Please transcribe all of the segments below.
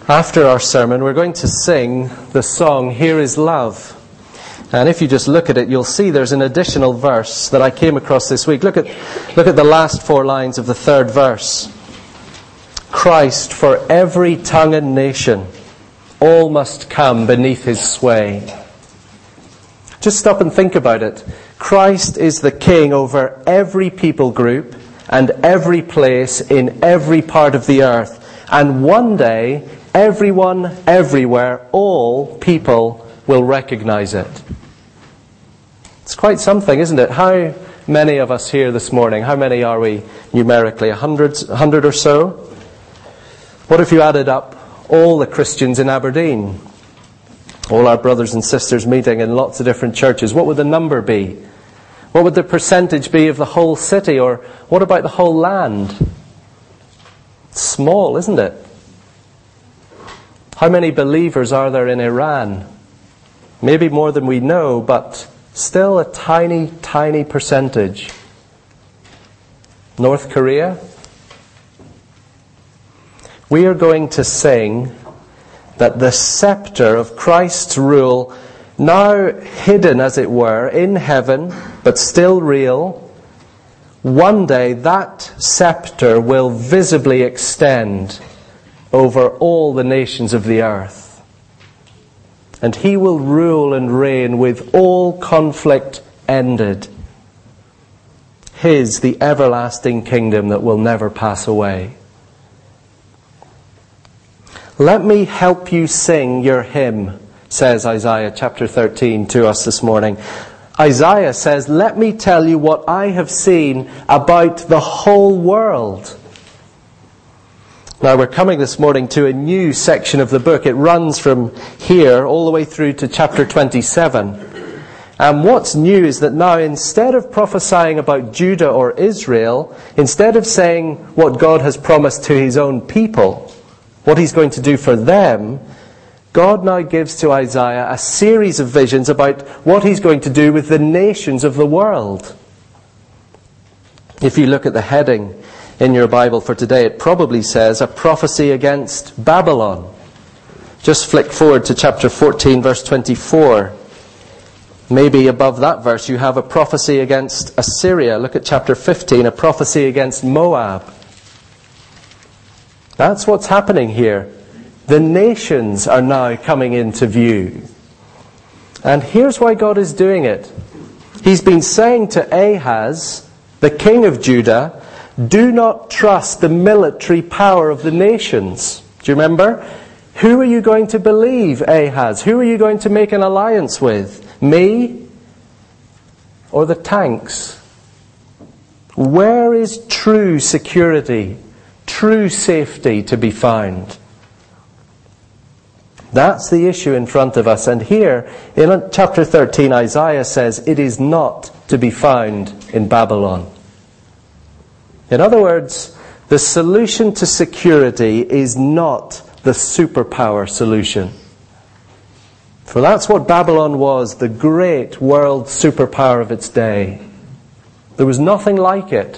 After our sermon, we're going to sing the song, Here is Love. And if you just look at it, you'll see there's an additional verse that I came across this week. Look at the last 4 lines of the 3rd verse. Christ, for every tongue and nation, all must come beneath his sway. Just stop and think about it. Christ is the King over every people group and every place in every part of the earth. And one day, everyone, everywhere, all people will recognize it. It's quite something, isn't it? How many of us here this morning, how many are we numerically? 100 or so? What if you added up all the Christians in Aberdeen? All our brothers and sisters meeting in lots of different churches. What would the number be? What would the percentage be of the whole city? Or what about the whole land? It's small, isn't it? How many believers are there in Iran? Maybe more than we know, but still a tiny, tiny percentage. North Korea? We are going to sing that the scepter of Christ's rule, now hidden as it were in heaven, but still real, one day that scepter will visibly extend over all the nations of the earth. And he will rule and reign with all conflict ended. His, the everlasting kingdom that will never pass away. Let me help you sing your hymn, says Isaiah chapter 13 to us this morning. Isaiah says, let me tell you what I have seen about the whole world. Now we're coming this morning to a new section of the book. It runs from here all the way through to chapter 27. And what's new is that now instead of prophesying about Judah or Israel, instead of saying what God has promised to his own people, what he's going to do for them, God now gives to Isaiah a series of visions about what he's going to do with the nations of the world. If you look at the heading in your Bible for today, it probably says a prophecy against Babylon. Just flick forward to chapter 14, verse 24. Maybe above that verse you have a prophecy against Assyria. Look at chapter 15, a prophecy against Moab. That's what's happening here. The nations are now coming into view. And here's why God is doing it. He's been saying to Ahaz, the king of Judah, do not trust the military power of the nations. Do you remember? Who are you going to believe, Ahaz? Who are you going to make an alliance with? Me or the tanks? Where is true security, true safety to be found? That's the issue in front of us. And here, in chapter 13, Isaiah says it is not to be found in Babylon. In other words, the solution to security is not the superpower solution. For that's what Babylon was, the great world superpower of its day. There was nothing like it.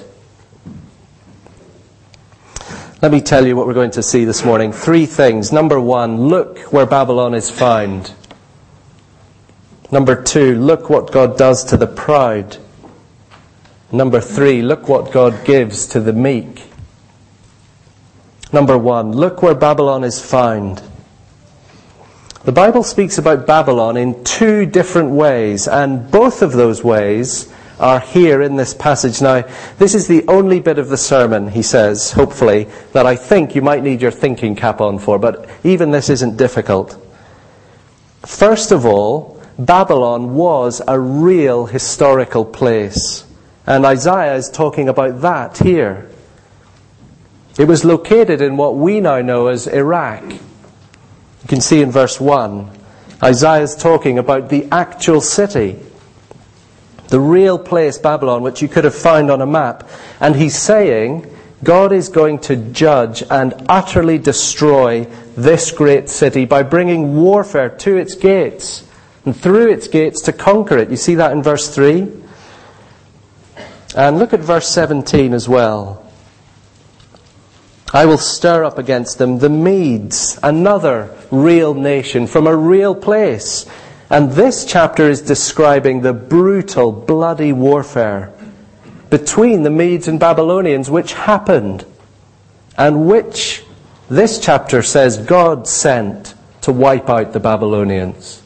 Let me tell you what we're going to see this morning. 3 things. Number 1, look where Babylon is found. Number 2, look what God does to the proud. Number 3, look what God gives to the meek. Number 1, look where Babylon is found. The Bible speaks about Babylon in 2 different ways, and both of those ways are here in this passage. Now, this is the only bit of the sermon, he says, hopefully, that I think you might need your thinking cap on for, but even this isn't difficult. First of all, Babylon was a real historical place, and Isaiah is talking about that here. It was located in what we now know as Iraq. You can see in verse 1, Isaiah is talking about the actual city. The real place, Babylon, which you could have found on a map. And he's saying God is going to judge and utterly destroy this great city by bringing warfare to its gates and through its gates to conquer it. You see that in verse 3? And look at verse 17 as well. I will stir up against them the Medes, another real nation from a real place. And this chapter is describing the brutal, bloody warfare between the Medes and Babylonians, which happened, and which this chapter says God sent to wipe out the Babylonians.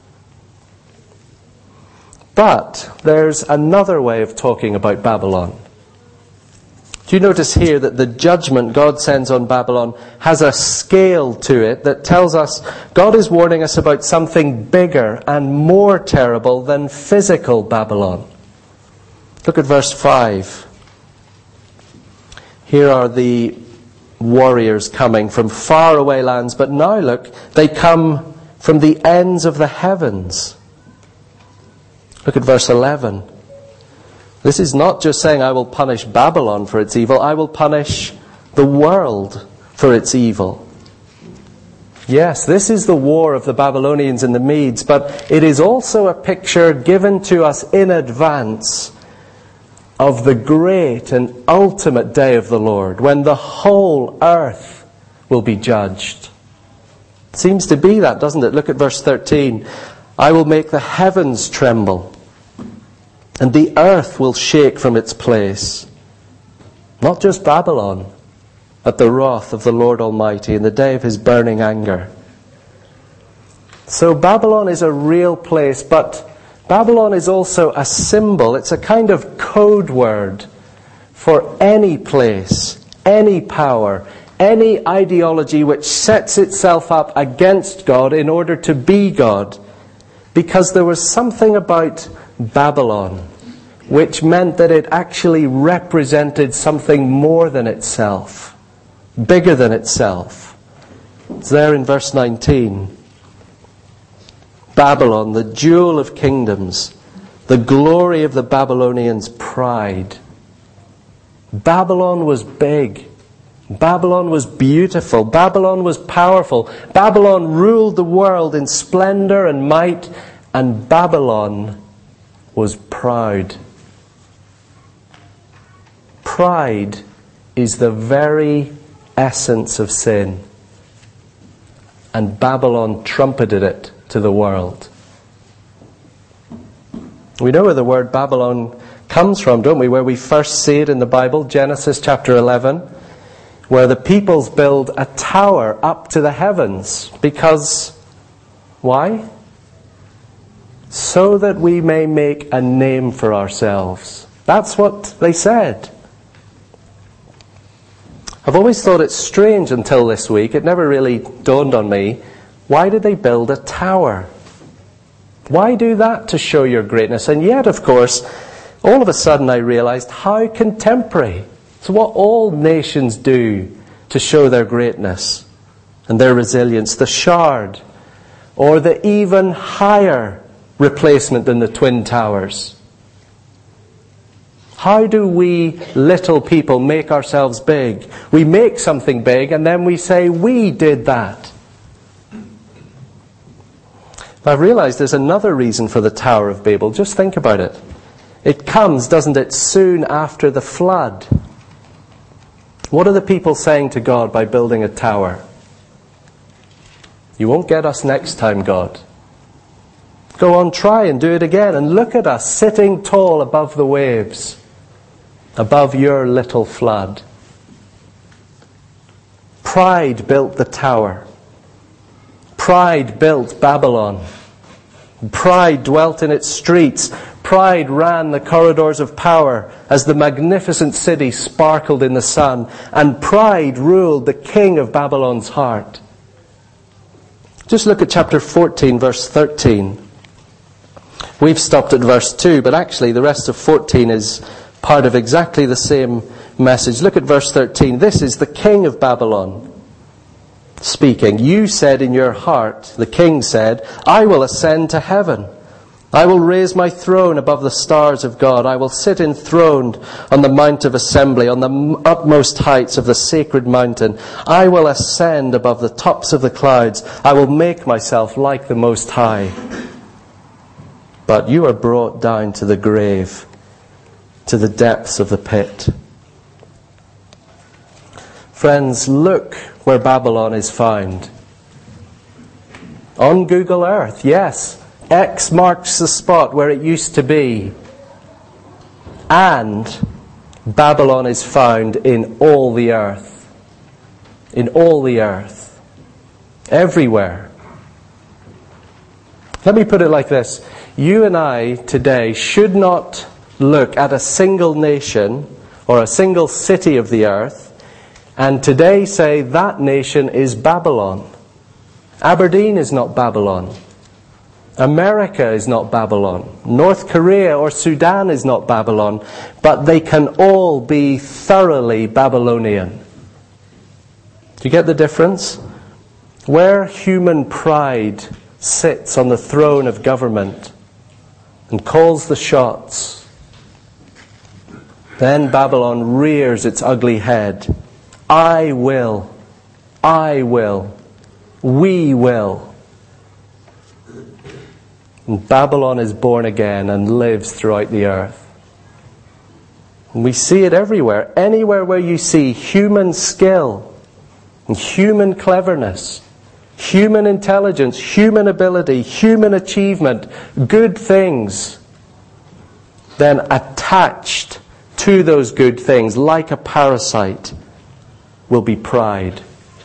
But there's another way of talking about Babylon. Do you notice here that the judgment God sends on Babylon has a scale to it that tells us God is warning us about something bigger and more terrible than physical Babylon? Look at verse 5. Here are the warriors coming from faraway lands, but now look, they come from the ends of the heavens. Look at verse 11. This is not just saying I will punish Babylon for its evil, I will punish the world for its evil. Yes, this is the war of the Babylonians and the Medes, but it is also a picture given to us in advance of the great and ultimate day of the Lord, when the whole earth will be judged. It seems to be that, doesn't it? Look at verse 13. I will make the heavens tremble, and the earth will shake from its place. Not just Babylon, but the wrath of the Lord Almighty in the day of his burning anger. So Babylon is a real place, but Babylon is also a symbol. It's a kind of code word for any place, any power, any ideology which sets itself up against God in order to be God. Because there was something about Babylon which meant that it actually represented something more than itself, bigger than itself. It's there in verse 19. Babylon, the jewel of kingdoms, the glory of the Babylonians' pride. Babylon was big. Babylon was beautiful. Babylon was powerful. Babylon ruled the world in splendor and might, and Babylon was proud. Pride is the very essence of sin, and Babylon trumpeted it to the world. We know where the word Babylon comes from, don't we? Where we first see it in the Bible, Genesis chapter 11, where the peoples build a tower up to the heavens. Because, why? So that we may make a name for ourselves. That's what they said. I've always thought it strange until this week. It never really dawned on me. Why did they build a tower? Why do that to show your greatness? And yet, of course, all of a sudden I realized how contemporary. It's what all nations do to show their greatness and their resilience. The Shard, or the even higher replacement than the Twin Towers. How do we little people make ourselves big? We make something big and then we say, we did that. I've realized there's another reason for the Tower of Babel. Just think about it. It comes, doesn't it, soon after the flood. What are the people saying to God by building a tower? You won't get us next time, God. Go on, try and do it again. And look at us sitting tall above the waves, above your little flood. Pride built the tower. Pride built Babylon. Pride dwelt in its streets. Pride ran the corridors of power as the magnificent city sparkled in the sun. And pride ruled the king of Babylon's heart. Just look at chapter 14, verse 13. We've stopped at verse 2, but actually the rest of 14 is part of exactly the same message. Look at verse 13. This is the king of Babylon speaking. You said in your heart, the king said, I will ascend to heaven. I will raise my throne above the stars of God. I will sit enthroned on the mount of assembly, on the utmost heights of the sacred mountain. I will ascend above the tops of the clouds. I will make myself like the Most High. But you are brought down to the grave, to the depths of the pit. Friends, look where Babylon is found. On Google Earth, yes. X marks the spot where it used to be. And Babylon is found in all the earth. In all the earth. Everywhere. Let me put it like this. You and I today should not look at a single nation or a single city of the earth and today say that nation is Babylon. Aberdeen is not Babylon. America is not Babylon. North Korea or Sudan is not Babylon. But they can all be thoroughly Babylonian. Do you get the difference? Where human pride sits on the throne of government and calls the shots, then Babylon rears its ugly head. I will. We will. And Babylon is born again and lives throughout the earth. And we see it everywhere. Anywhere where you see human skill and human cleverness, human intelligence, human ability, human achievement, good things, then attached to those good things, like a parasite, will be pride.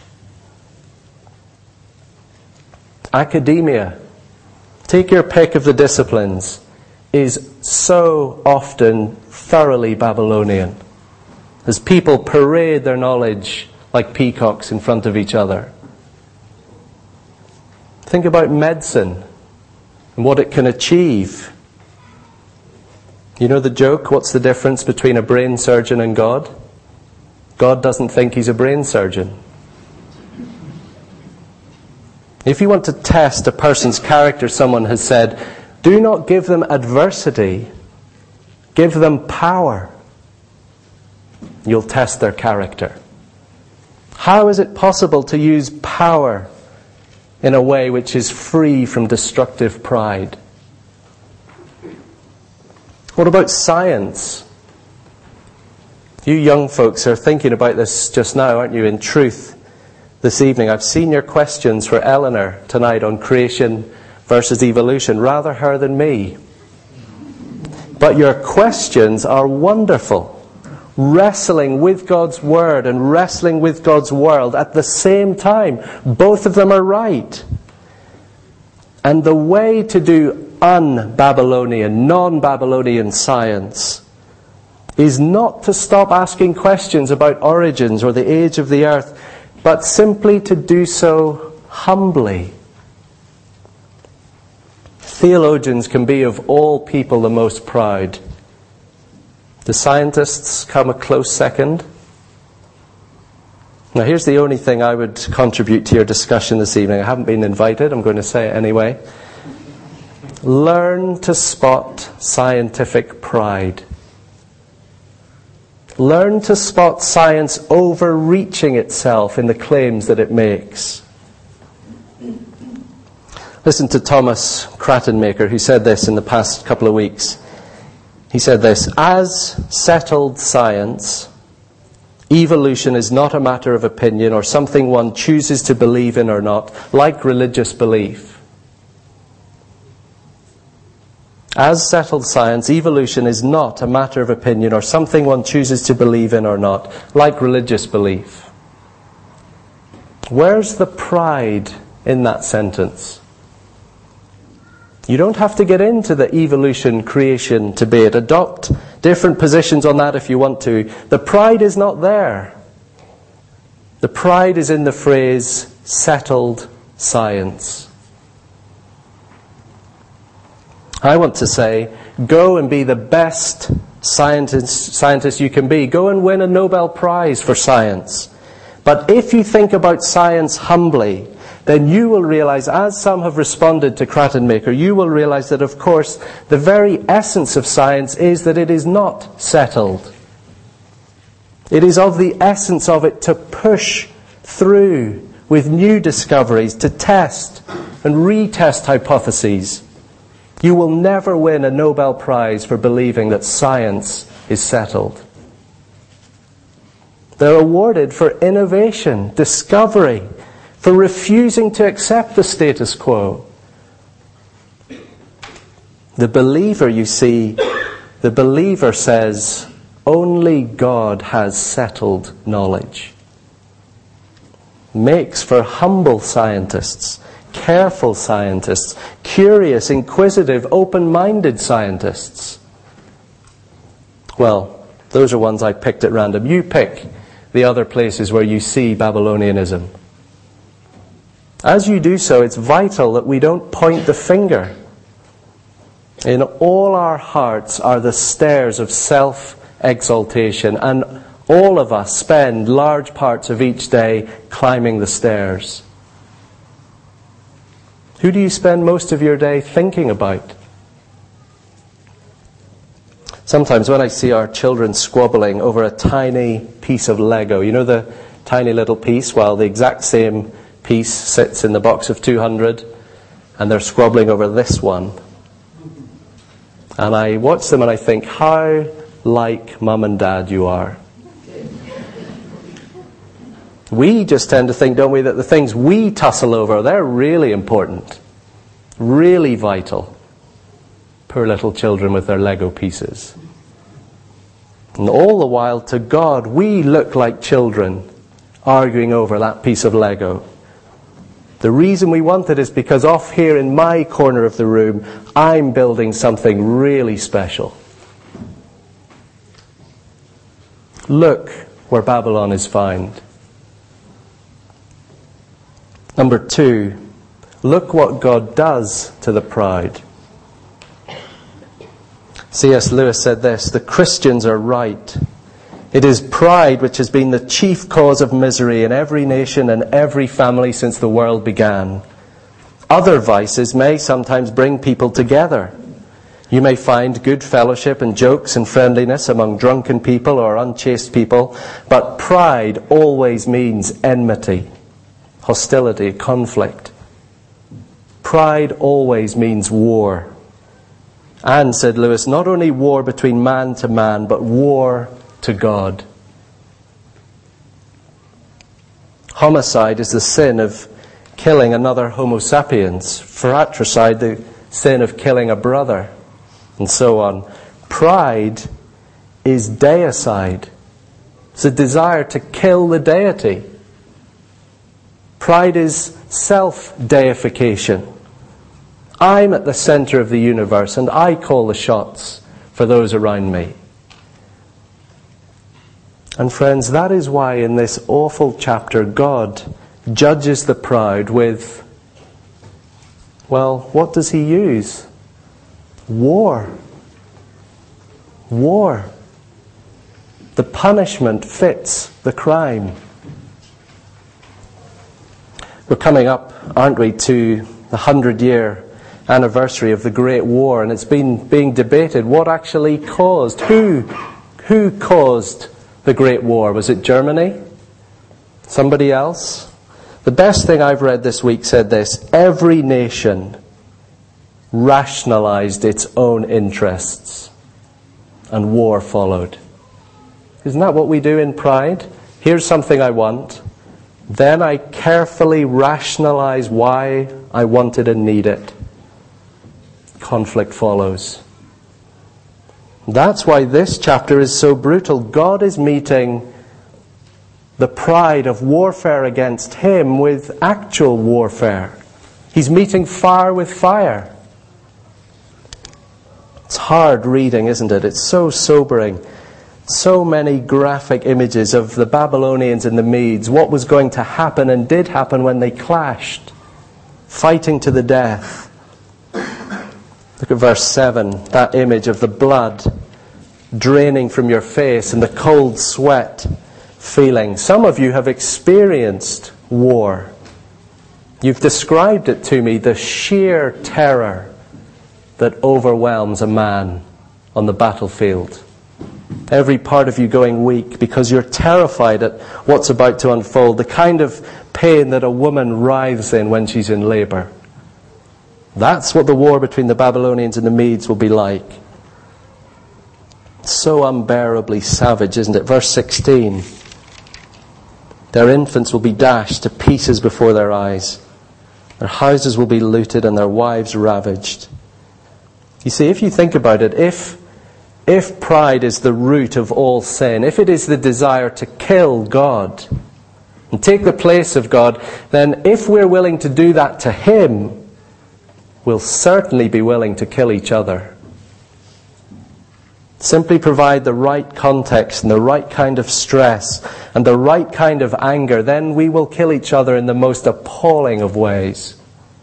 Academia, take your pick of the disciplines, is so often thoroughly Babylonian, as people parade their knowledge like peacocks in front of each other. Think about medicine and what it can achieve. You know the joke, what's the difference between a brain surgeon and God? God doesn't think he's a brain surgeon. If you want to test a person's character, someone has said, do not give them adversity, give them power. You'll test their character. How is it possible to use power in a way which is free from destructive pride? What about science? You young folks are thinking about this just now, aren't you, in truth? This evening, I've seen your questions for Eleanor tonight on creation versus evolution. Rather her than me. But your questions are wonderful. Wrestling with God's Word and wrestling with God's world at the same time. Both of them are right. And the way to do un-Babylonian, non-Babylonian science is not to stop asking questions about origins or the age of the earth, but simply to do so humbly. Theologians can be of all people the most proud. The scientists come a close second. Now here's the only thing I would contribute to your discussion this evening. I haven't been invited, I'm going to say it anyway. Learn to spot scientific pride. Learn to spot science overreaching itself in the claims that it makes. Listen to Thomas Kratenmaker, who said this in the past couple of weeks. He said this: as settled science, evolution is not a matter of opinion or something one chooses to believe in or not, like religious belief. As settled science, evolution is not a matter of opinion or something one chooses to believe in or not, like religious belief. Where's the pride in that sentence? You don't have to get into the evolution-creation debate. Adopt different positions on that if you want to. The pride is not there. The pride is in the phrase, settled science. I want to say, go and be the best scientist you can be. Go and win a Nobel Prize for science. But if you think about science humbly, then you will realize, as some have responded to Kratenmaker, you will realize that, of course, the very essence of science is that it is not settled. It is of the essence of it to push through with new discoveries, to test and retest hypotheses. You will never win a Nobel Prize for believing that science is settled. They're awarded for innovation, discovery, for refusing to accept the status quo. The believer, you see, the believer says, only God has settled knowledge. Makes for humble scientists, careful scientists, curious, inquisitive, open-minded scientists. Well, those are ones I picked at random. You pick the other places where you see Babylonianism. As you do so, it's vital that we don't point the finger. In all our hearts are the stairs of self-exaltation, and all of us spend large parts of each day climbing the stairs. Who do you spend most of your day thinking about? Sometimes when I see our children squabbling over a tiny piece of Lego, you know the tiny little piece, while the exact same piece sits in the box of 200, and they're squabbling over this one. And I watch them and I think, how like Mum and Dad you are. We just tend to think, don't we, that the things we tussle over, they're really important, really vital. Poor little children with their Lego pieces. And all the while, to God, we look like children arguing over that piece of Lego. The reason we want it is because off here in my corner of the room, I'm building something really special. Look where Babylon is found. Number 2, look what God does to the proud. C.S. Lewis said this, the Christians are right. It is pride which has been the chief cause of misery in every nation and every family since the world began. Other vices may sometimes bring people together. You may find good fellowship and jokes and friendliness among drunken people or unchaste people, but pride always means enmity, hostility, conflict. Pride always means war. And, said Lewis, not only war between man to man, but war to God. Homicide is the sin of killing another Homo sapiens. Fratricide, the sin of killing a brother, and so on. Pride is deicide. It's a desire to kill the deity. Pride is self-deification. I'm at the center of the universe and I call the shots for those around me. And friends, that is why in this awful chapter God judges the proud with, well, what does he use? War. War. The punishment fits the crime. We're coming up, aren't we, to the 100-year anniversary of the Great War, and it's been being debated what actually caused, who caused the Great War? Was it Germany? Somebody else? The best thing I've read this week said this: every nation rationalized its own interests, and war followed. Isn't that what we do in pride? Here's something I want, then I carefully rationalize why I want it and need it. Conflict follows. That's why this chapter is so brutal. God is meeting the pride of warfare against him with actual warfare. He's meeting fire with fire. It's hard reading, isn't it? It's so sobering. So many graphic images of the Babylonians and the Medes, what was going to happen and did happen when they clashed, fighting to the death. Look at verse 7, that image of the blood draining from your face and the cold sweat feeling. Some of you have experienced war. You've described it to me, the sheer terror that overwhelms a man on the battlefield. Every part of you going weak because you're terrified at what's about to unfold, the kind of pain that a woman writhes in when she's in labor. That's what the war between the Babylonians and the Medes will be like. So unbearably savage, isn't it? Verse 16. Their infants will be dashed to pieces before their eyes. Their houses will be looted and their wives ravaged. You see, if you think about it, if pride is the root of all sin, if it is the desire to kill God and take the place of God, then if we're willing to do that to Him, we'll certainly be willing to kill each other. Simply provide the right context and the right kind of stress and the right kind of anger, then we will kill each other in the most appalling of ways.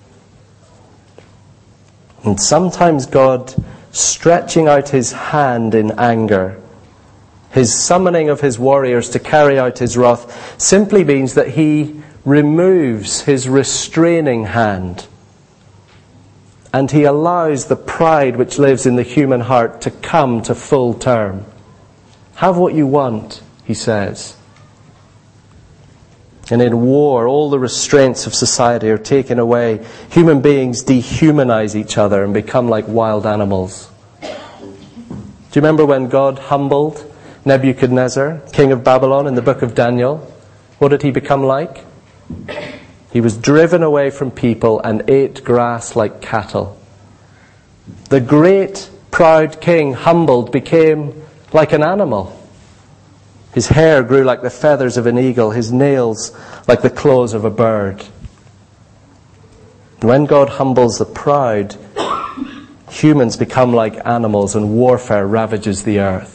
And sometimes God, stretching out His hand in anger, His summoning of His warriors to carry out His wrath, simply means that He removes His restraining hand. And He allows the pride which lives in the human heart to come to full term. Have what you want, He says. And in war, all the restraints of society are taken away. Human beings dehumanize each other and become like wild animals. Do you remember when God humbled Nebuchadnezzar, king of Babylon, in the book of Daniel? What did he become like? He was driven away from people and ate grass like cattle. The great, proud king, humbled, became like an animal. His hair grew like the feathers of an eagle, his nails like the claws of a bird. And when God humbles the proud, humans become like animals and warfare ravages the earth.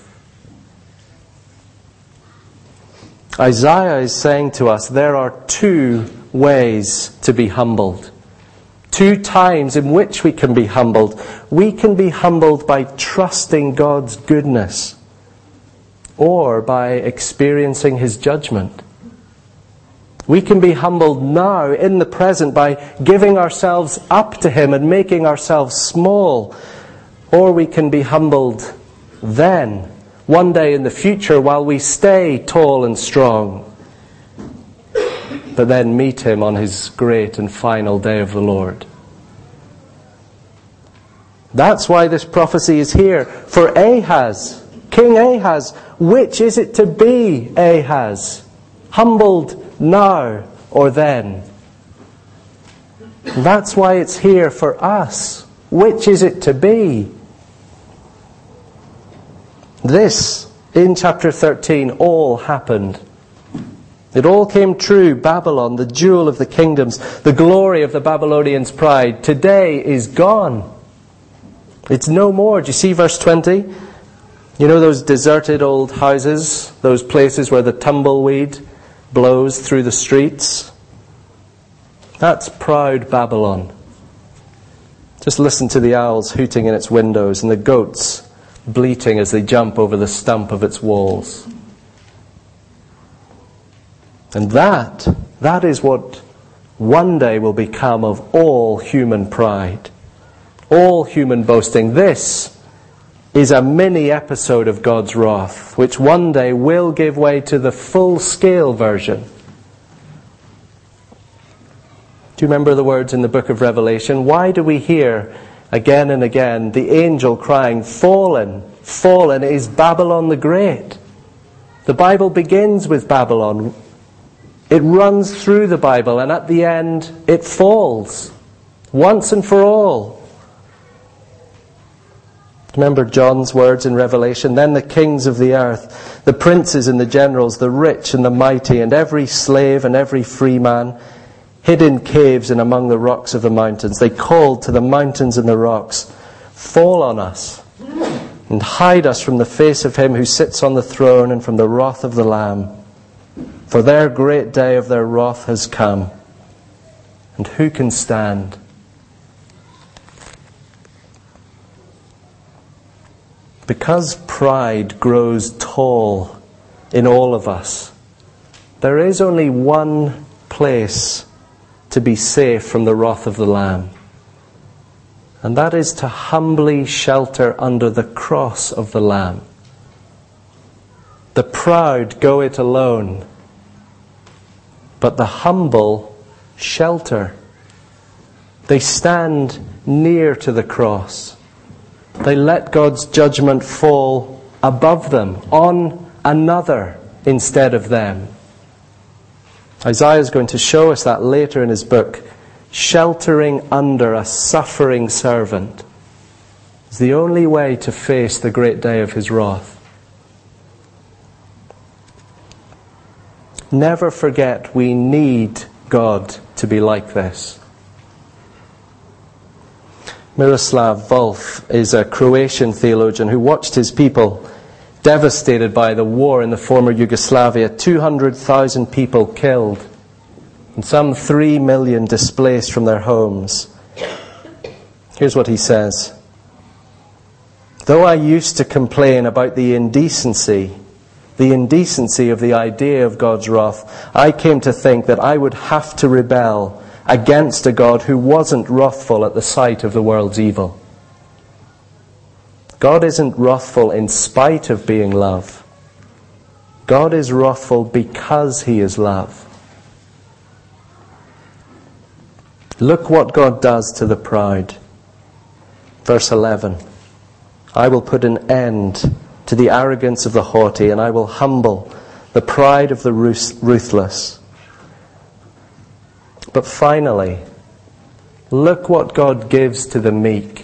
Isaiah is saying to us there are two ways to be humbled. Two times in which we can be humbled. We can be humbled by trusting God's goodness or by experiencing His judgment. We can be humbled now in the present by giving ourselves up to Him and making ourselves small. Or we can be humbled then, one day in the future, while we stay tall and strong, but then meet Him on His great and final day of the Lord. That's why this prophecy is here. For Ahaz, King Ahaz, which is it to be, Ahaz? Humbled now or then? That's why it's here for us. Which is it to be? This, in chapter 13, all happened. It all came true. Babylon, the jewel of the kingdoms, the glory of the Babylonians' pride, today is gone. It's no more. Do you see verse 20? You know those deserted old houses, those places where the tumbleweed blows through the streets? That's proud Babylon. Just listen to the owls hooting in its windows and the goats bleating as they jump over the stump of its walls. And that is what one day will become of all human pride, all human boasting. This is a mini episode of God's wrath, which one day will give way to the full-scale version. Do you remember the words in the book of Revelation? Why do we hear again and again the angel crying, "Fallen, fallen is Babylon the Great"? The Bible begins with Babylon. It runs through the Bible, and at the end it falls once and for all. Remember John's words in Revelation? Then the kings of the earth, the princes and the generals, the rich and the mighty, and every slave and every free man, hid in caves and among the rocks of the mountains. They called to the mountains and the rocks, "Fall on us and hide us from the face of Him who sits on the throne and from the wrath of the Lamb. For their great day of their wrath has come. And who can stand?" Because pride grows tall in all of us, there is only one place to be safe from the wrath of the Lamb. And that is to humbly shelter under the cross of the Lamb. The proud go it alone, but the humble shelter. They stand near to the cross. They let God's judgment fall above them, on another instead of them. Isaiah is going to show us that later in his book. Sheltering under a suffering servant is the only way to face the great day of his wrath. Never forget, we need God to be like this. Miroslav Volf is a Croatian theologian who watched his people devastated by the war in the former Yugoslavia. 200,000 people killed and some 3 million displaced from their homes. Here's what he says. Though I used to complain about the indecency of the idea of God's wrath, I came to think that I would have to rebel against a God who wasn't wrathful at the sight of the world's evil. God isn't wrathful in spite of being love. God is wrathful because he is love. Look what God does to the proud. Verse 11. I will put an end to the arrogance of the haughty, and I will humble the pride of the ruthless. But finally, look what God gives to the meek.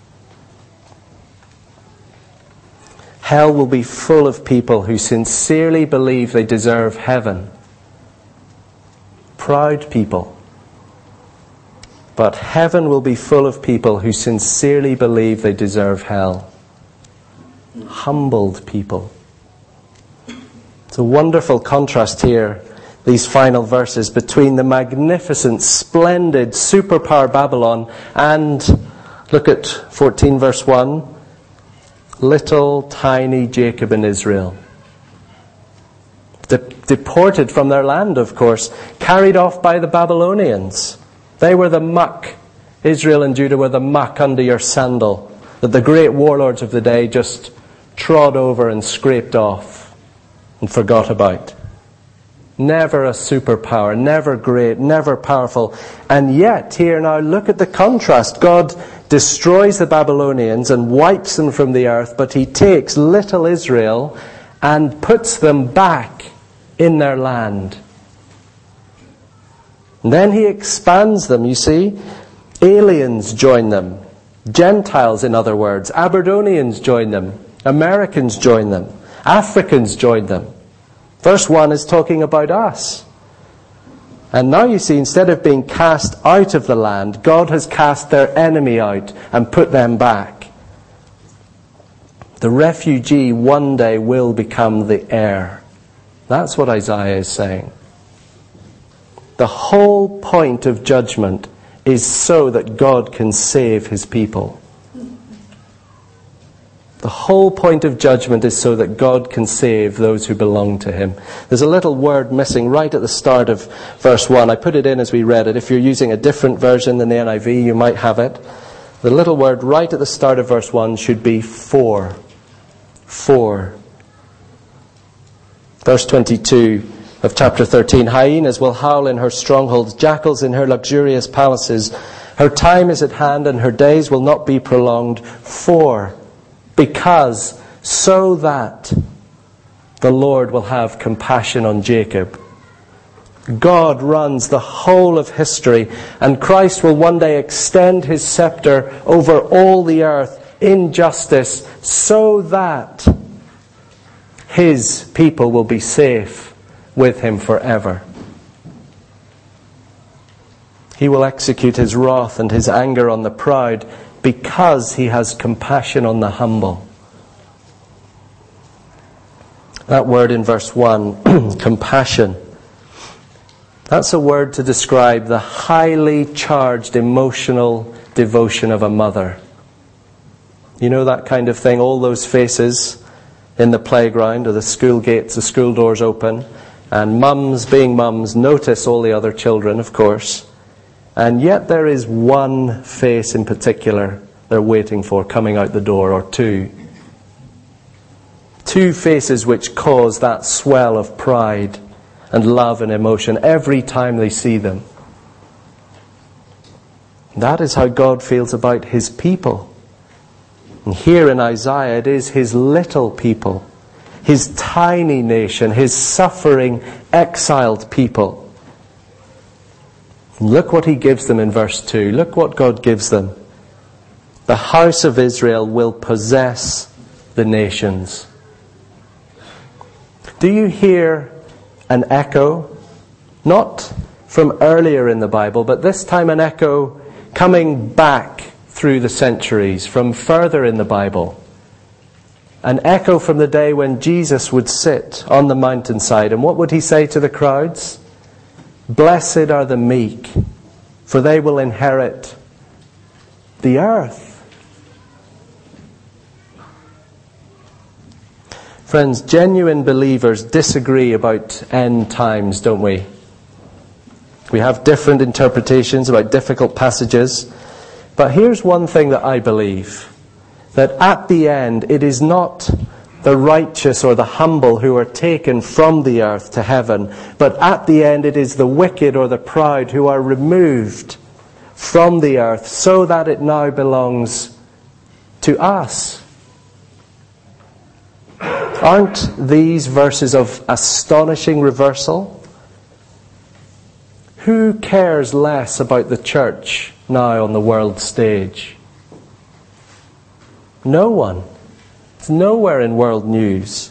Hell will be full of people who sincerely believe they deserve heaven. Proud people. But heaven will be full of people who sincerely believe they deserve hell. Humbled people. It's a wonderful contrast here, these final verses, between the magnificent, splendid, superpower Babylon and, look at 14 verse 1, little tiny Jacob and Israel. Deported from their land, of course, carried off by the Babylonians. They were the muck. Israel and Judah were the muck under your sandal that the great warlords of the day just trod over and scraped off and forgot about. Never a superpower, never great, never powerful. And yet, here now, look at the contrast. God destroys the Babylonians and wipes them from the earth, but he takes little Israel and puts them back in their land. And then he expands them, you see. Aliens join them. Gentiles, in other words. Aberdonians join them. Americans join them. Africans join them. Verse 1 is talking about us. And now you see, instead of being cast out of the land, God has cast their enemy out and put them back. The refugee one day will become the heir. That's what Isaiah is saying. The whole point of judgment is so that God can save his people. The whole point of judgment is so that God can save those who belong to him. There's a little word missing right at the start of verse 1. I put it in as we read it. If you're using a different version than the NIV, you might have it. The little word right at the start of verse 1 should be for. For. Verse 22 of chapter 13. Hyenas will howl in her strongholds, jackals in her luxurious palaces. Her time is at hand and her days will not be prolonged. Because, so that the Lord will have compassion on Jacob. God runs the whole of history, and Christ will one day extend his scepter over all the earth in justice, so that his people will be safe with him forever. He will execute his wrath and his anger on the proud, because he has compassion on the humble. That word in verse 1, compassion, that's a word to describe the highly charged emotional devotion of a mother. You know that kind of thing, all those faces in the playground or the school gates, the school doors open, and mums being mums notice all the other children, of course. And yet there is one face in particular they're waiting for coming out the door, or two. Two faces which cause that swell of pride and love and emotion every time they see them. That is how God feels about his people. And here in Isaiah, it is his little people, his tiny nation, his suffering, exiled people, Look what he gives them in verse 2. Look what God gives them. The house of Israel will possess the nations. Do you hear an echo? Not from earlier in the Bible, but this time an echo coming back through the centuries, from further in the Bible. An echo from the day when Jesus would sit on the mountainside. And what would he say to the crowds? Blessed are the meek, for they will inherit the earth. Friends, genuine believers disagree about end times, don't we? We have different interpretations about difficult passages. But here's one thing that I believe. That at the end, it is not the righteous or the humble who are taken from the earth to heaven. But at the end, it is the wicked or the proud who are removed from the earth so that it now belongs to us. Aren't these verses of astonishing reversal? Who cares less about the church now on the world stage? No one. It's nowhere in world news.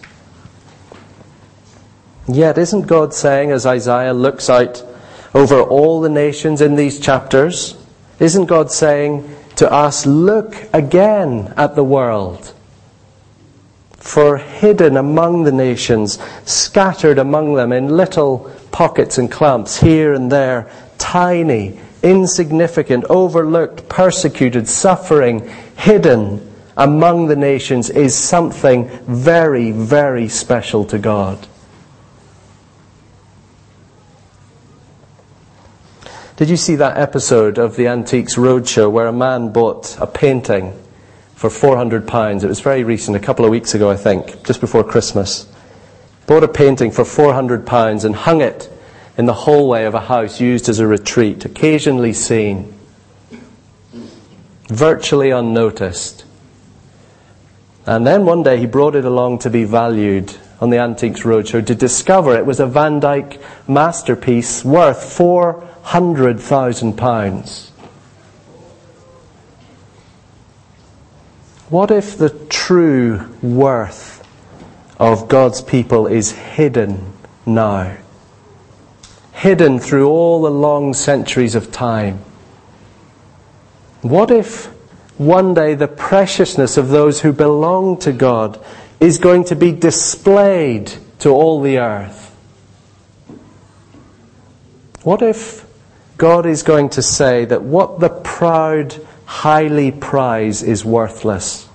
Yet isn't God saying, as Isaiah looks out over all the nations in these chapters, isn't God saying to us, look again at the world? For hidden among the nations, scattered among them in little pockets and clumps here and there, tiny, insignificant, overlooked, persecuted, suffering, hidden among the nations is something very, very special to God. Did you see that episode of the Antiques Roadshow where a man bought a painting for £400? It was very recent, a couple of weeks ago, I think, just before Christmas. Bought a painting for £400 and hung it in the hallway of a house used as a retreat, occasionally seen, virtually unnoticed. And then one day he brought it along to be valued on the Antiques Roadshow to discover it was a Van Dyck masterpiece worth £400,000. What if the true worth of God's people is hidden now? Hidden through all the long centuries of time. What if one day the preciousness of those who belong to God is going to be displayed to all the earth? What if God is going to say that what the proud highly prize is worthless,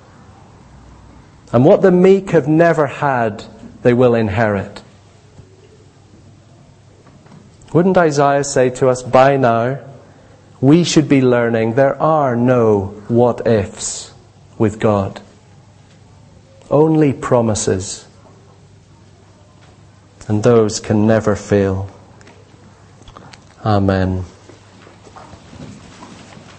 and what the meek have never had, they will inherit? Wouldn't Isaiah say to us, by now, we should be learning there are no what-ifs with God. Only promises. And those can never fail. Amen.